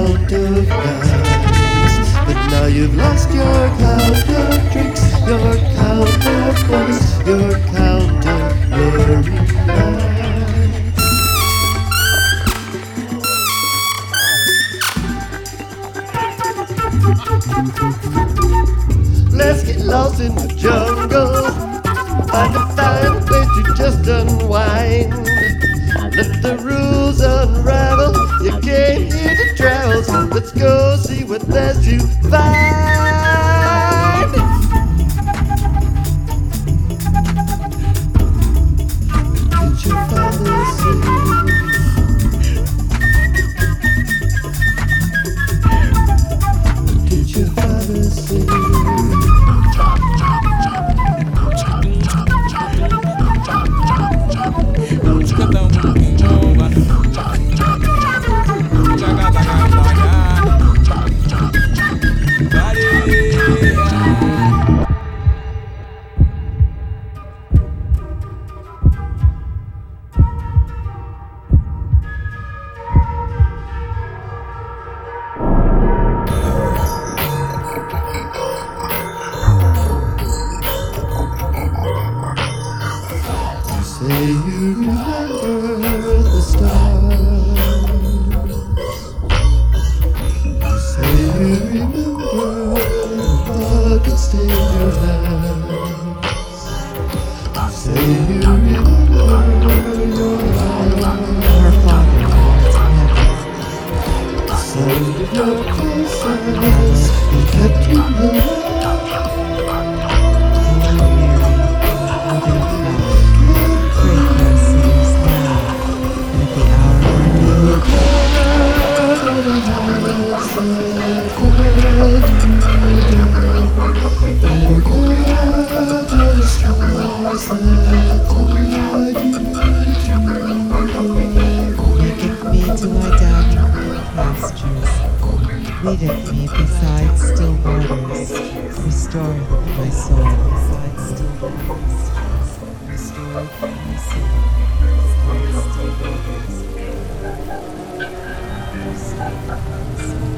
count of nights, but now you've lost your count of drinks, your count of walks, your count of blurry nights. Let's get lost in the jungle, find a fine place to just unwind. Let the rules unravel, you came here to travel, so let's go see what there's to find. Did your father say? Did your father say? Say you remember the stars. You say you remember the that stayed in your hands. You say you remember your Our Father who art in heaven, the sound of your kisses that kept you alive. Holy Mary, Mother of God, pray for us sinners now and at the hour of our death. Maketh me to lie down in green pastures. Leadeth me beside still waters. Restoreth my soul. Beside still waters. Restoreth my soul. Beside still waters. Restoreth my soul.